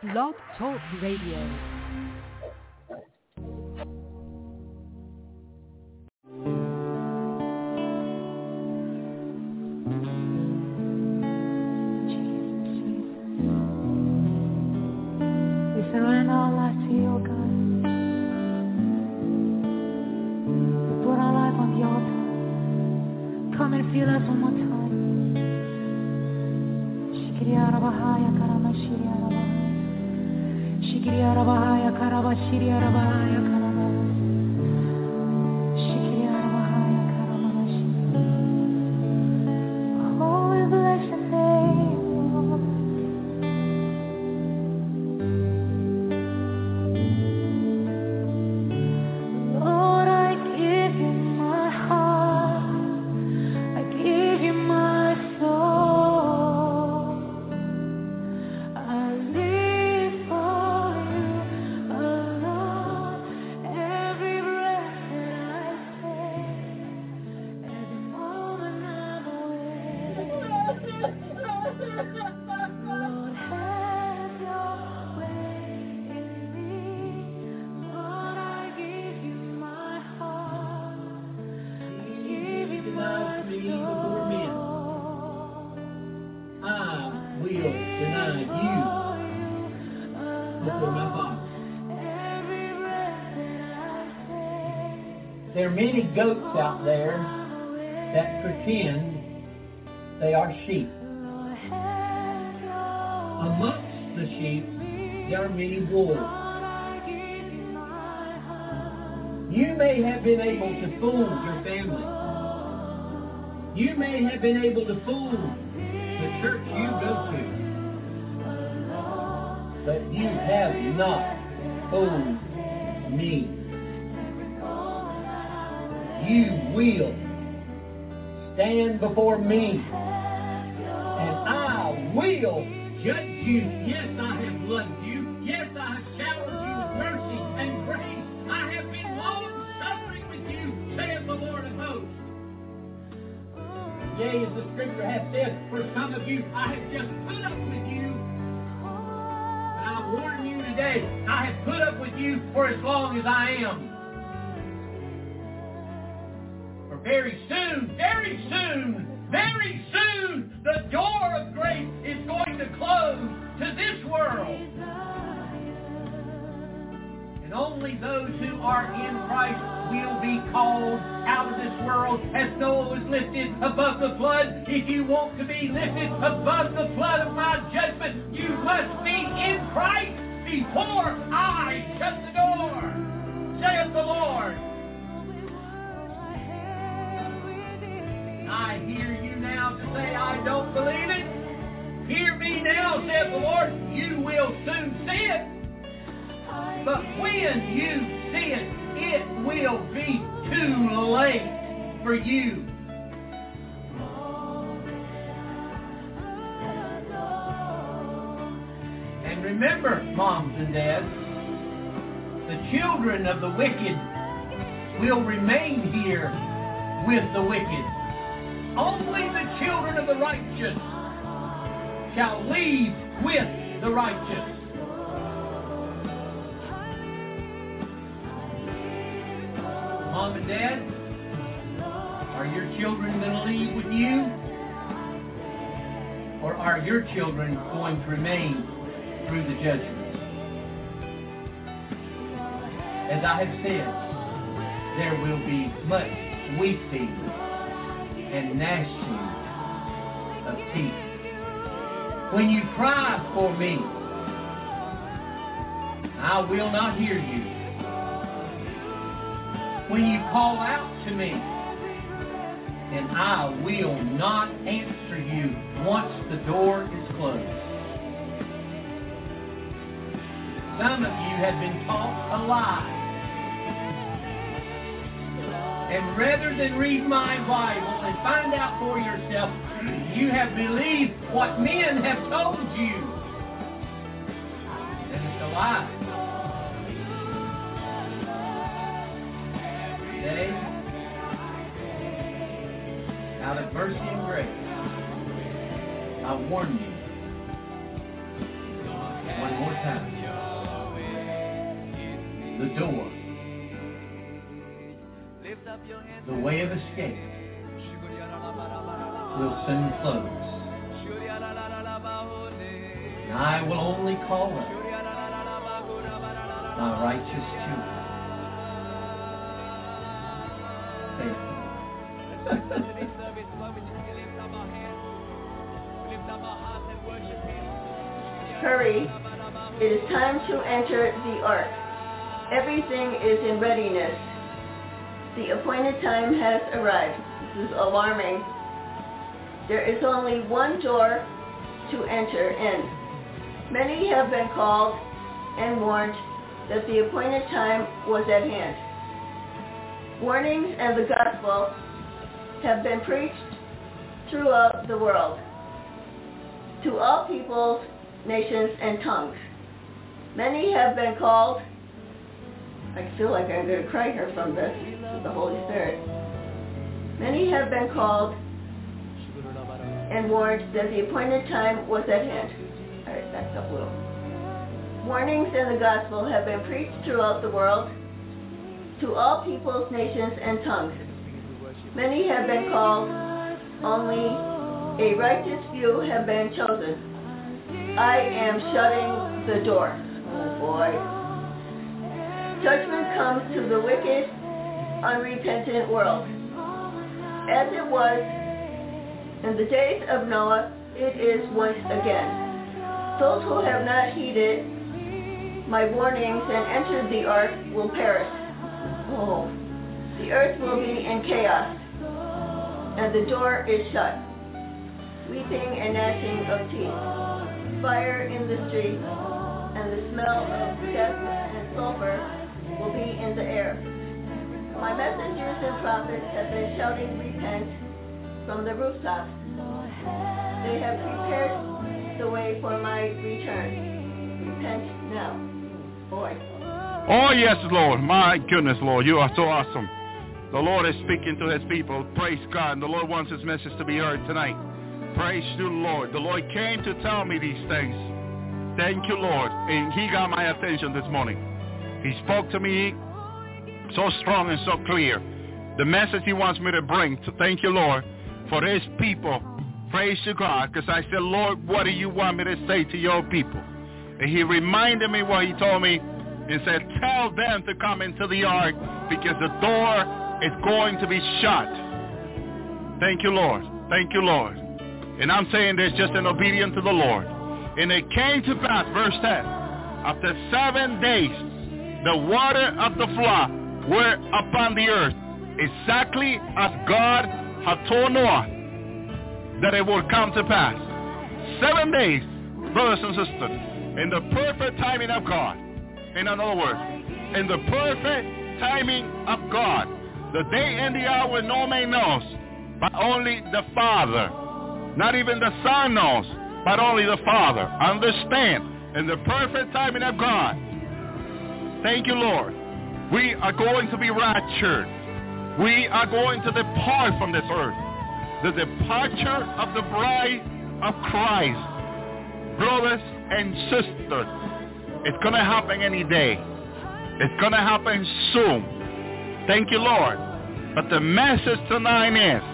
Blog Talk Radio. There are many goats out there that pretend they are sheep. Amongst the sheep, there are many wolves. You may have been able to fool your family. You may have been able to fool the church you go to. But you have not fooled me. You will stand before me, and I will judge you. Yes, I have loved you. Yes, I have showered you with mercy and grace. I have been long-suffering with you, saith the Lord of hosts. Yea, as the Scripture hath said, for some of you, I have just put up with you. And I warn you today, I have put up with you for as long as I am. Very soon, the door of grace is going to close to this world. And only those who are in Christ will be called out of this world as Noah was lifted above the flood. If you want to be lifted above the flood of my judgment, you must be in Christ before I shut the door, saith the Lord. I hear you now to say, I don't believe it. Hear me now, saith the Lord. You will soon see it. But when you see it, it will be too late for you. And remember, moms and dads, the children of the wicked will remain here with the wicked. Only the children of the righteous shall leave with the righteous. Mom and Dad, are your children going to leave with you? Or are your children going to remain through the judgment? As I have said, there will be much weeping and gnashing of teeth. When you cry for me, I will not hear you. When you call out to me, and I will not answer you once the door is closed. Some of you have been taught a lie. And rather than read my Bible and find out for yourself, you have believed what men have told you. And it's a lie. Today, out of mercy and grace, I warn you one more time. the door, the way of escape will soon close. And I will only call up my righteous children. Hurry, it is time to enter the ark. Everything is in readiness. The appointed time has arrived. This is alarming. There is only one door to enter in. Many have been called and warned that the appointed time was at hand. Warnings and the gospel have been preached throughout the world, to all peoples, nations, and tongues. Many have been called. I feel like I'm going to cry here from this, the Holy Spirit. Many have been called and warned that the appointed time was at hand. All right, back up a little. Warnings and the gospel have been preached throughout the world, to all peoples, nations, and tongues. Many have been called, only a righteous few have been chosen. I am shutting the door. Oh boy. Judgment comes to the wicked, unrepentant world. As it was in the days of Noah, it is once again. Those who have not heeded my warnings and entered the ark will perish. Oh, the earth will be in chaos, and the door is shut. Weeping and gnashing of teeth, fire in the streets, and the smell of death and sulfur will be in the air. My messengers and prophets have been shouting, repent, from the rooftops. They have prepared the way for my return. Repent now. Boy. Oh, yes, Lord. My goodness, Lord. You are so awesome. The Lord is speaking to his people. Praise God. And the Lord wants his message to be heard tonight. Praise you, Lord. The Lord came to tell me these things. Thank you, Lord. And he got my attention this morning. He spoke to me so strong and so clear. The message he wants me to bring. So thank you, Lord, for his people. Praise you, God. Because I said, Lord, what do you want me to say to your people? And he reminded me what he told me and said, tell them to come into the ark because the door is going to be shut. Thank you, Lord. Thank you, Lord. And I'm saying this just in obedience to the Lord. And it came to pass, verse 10, after 7 days, the water of the flood were upon the earth, exactly as God had told Noah that it would come to pass. 7 days, brothers and sisters, in the perfect timing of God. In other words, in the perfect timing of God. The day and the hour no man knows, but only the Father. Not even the Son knows, but only the Father. Understand, in the perfect timing of God. Thank you, Lord. We are going to be raptured. We are going to depart from this earth. The departure of the bride of Christ. Brothers and sisters, it's going to happen any day. It's going to happen soon. Thank you, Lord. But the message tonight is,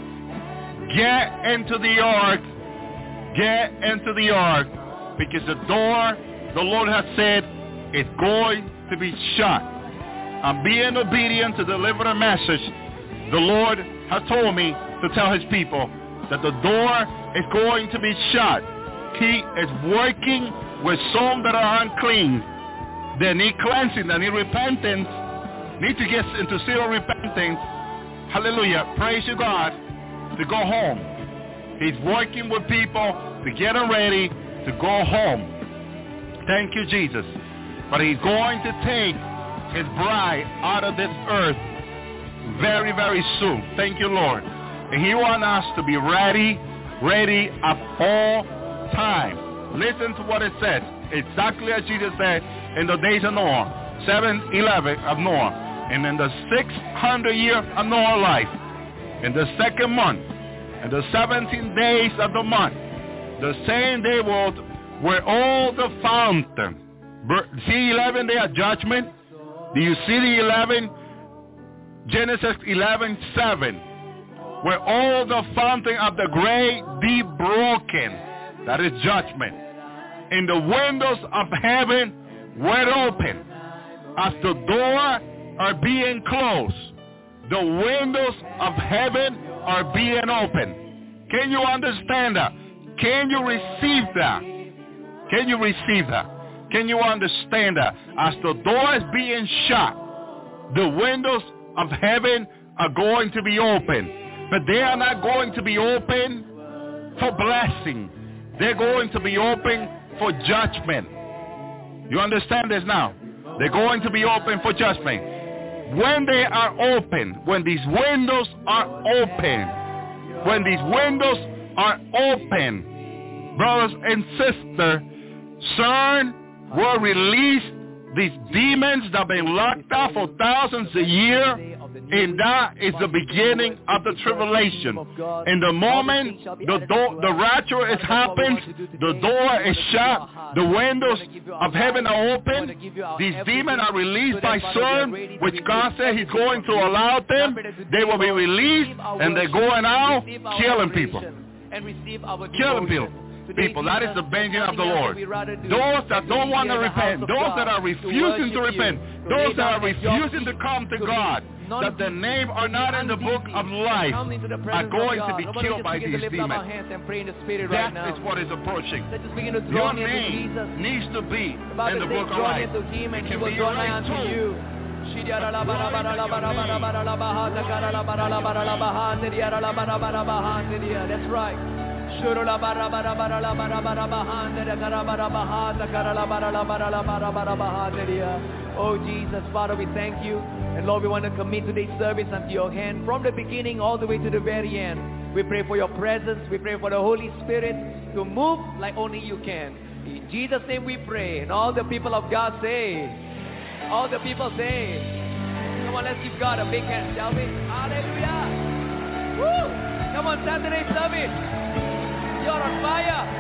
get into the ark. Get into the ark. Because the door, the Lord has said, is going to be shut. I'm being obedient to deliver a message. The Lord has told me to tell his people that the door is going to be shut. He is working with some that are unclean. They need cleansing, they need repentance, need to get into zero repentance. Hallelujah. Praise you, God, to go home. He's working with people to get them ready to go home. Thank you, Jesus. But he's going to take his bride out of this earth very, very soon. Thank you, Lord. And he wants us to be ready at all time. Listen to what it says. Exactly as Jesus said in the days of Noah, 7:11 of Noah. And in the 600 years of Noah's life, in the second month, and the 17 days of the month, the same day where all the fountain, see 11 day of judgment, Do you see the 11? Genesis 11:7, where all the fountain of the great deep broken, that is judgment, and the windows of heaven were open. As the door are being closed, the windows of heaven are being open. Can you understand that? Can you receive that? Can you receive that? Can you understand that? As the door is being shut, the windows of heaven are going to be open. But they are not going to be open for blessing. They're going to be open for judgment. You understand this now? They're going to be open for judgment. When they are open, when these windows are open, brothers and sisters, CERN will release these demons that have been locked up for thousands of years, and that is the beginning of the tribulation. In the moment the rapture is happened, the door is shut, the windows of heaven are open, these demons are released by CERN, which God said he's going to allow them. They will be released, and they're going out killing people. Killing people. That is the vengeance of the Lord. Those that don't want to repent, those that are refusing to repent, those that are refusing to come to God, that their name are not in the book of life, are going to be killed by these demons. That is what is approaching. Your name needs to be in the book of life. It can be your name too. That's right. Oh Jesus, Father, we thank you. And Lord, we want to commit today's service unto your hand from the beginning all the way to the very end. We pray for your presence. We pray for the Holy Spirit to move like only you can. In Jesus' name we pray. And all the people of God say, all the people say, come on, let's give God a big hand, shall we? Hallelujah. Woo! Come on, Saturday service. You're on fire.